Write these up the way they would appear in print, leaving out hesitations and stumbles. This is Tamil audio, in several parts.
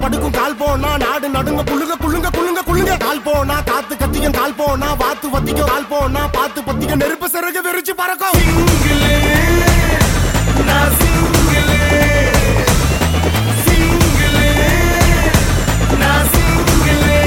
படுக்கும் கால் போனா நாடு நடுங்க குளுங்க குளுங்க குளுங்க குளுங்க கால் போனா காத்து கத்திக்கும் கால் போனா வாத்து வத்திக்கும் கால் போனா பாத்து பத்திக்கும் நெருப்பு சிறகு வெறிச்சு பறக்கும் சிங்கிளே நான் சிங்கிளே சிங்கிளே நான் சிங்கிளே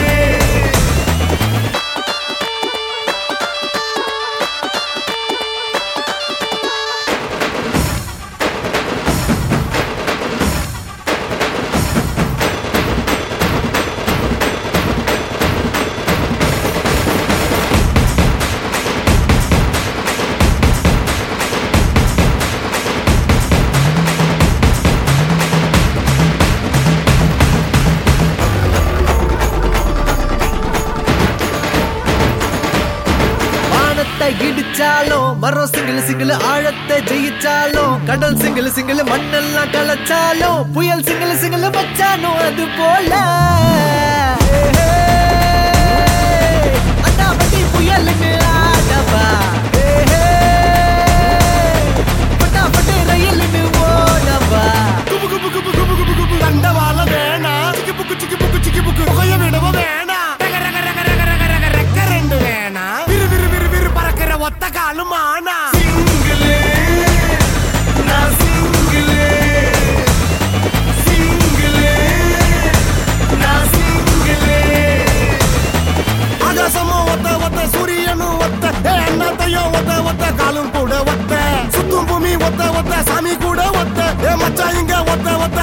இடிச்சாலும் மரம் சிங்கிள் சிங்கிள் ஆழத்தை ஜெயிச்சாலும் கடல் சிங்கிள் சிங்கிள் மண்ணெல்லாம் கலச்சாலும் புயல் சிங்கிள் சிங்கிள் வச்சாலும் அது போல அண்ணாமட்டி புயலுக்கு ஆடவா பட்டாப்பட்டு ரயிலுக்கு ஓடவா தண்டவாள வேணா சிக்கி புக்கு சிக்கி புக்கு சிக்கி புக்கு புகைய விடவ வேணா ரெக்க ரெண்டு வேணா விரு விரு விரு விரு பறக்கிற ஒத்த காலும் ஆனா சிங்கிளே நான் சிங்கிளே சிங்கிளே நான் சிங்கிளே ஆகாசமும் ஒத்த ஒத்த சூரியனும் ஒத்த அண்ணத்தையும் ஒத்த ஒத்த காலும் கூட ஒத்த சுத்தும் பூமி ஒத்த ஒத்த சாமி கூட ஒத்த மச்சான் இங்க ஒத்த ஒத்த